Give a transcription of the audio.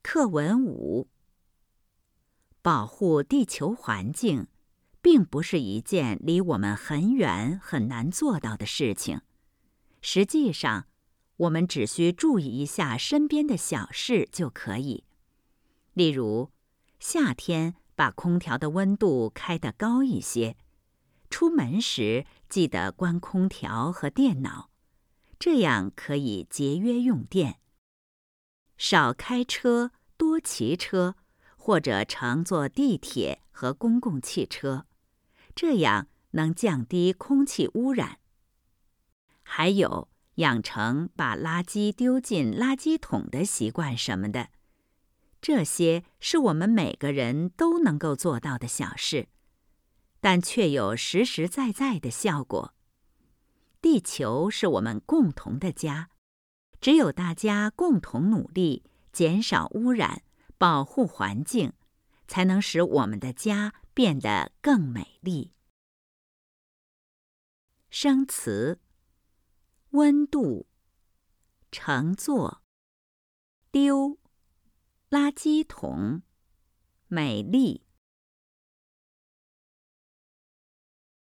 课文5：保护地球环境，并不是一件离我们很远、很难做到的事情。实际上，我们只需注意一下身边的小事就可以。例如，夏天把空调的温度开得高一些，出门时记得关空调和电脑，这样可以节约用电。少开车，多骑车，或者乘坐地铁和公共汽车，这样能降低空气污染。还有，养成把垃圾丢进垃圾桶的习惯什么的，这些是我们每个人都能够做到的小事，但却有实实在在的效果。地球是我们共同的家，只有大家共同努力，减少污染，保护环境，才能使我们的家变得更美丽。生词：温度、乘坐、丢、垃圾桶、美丽。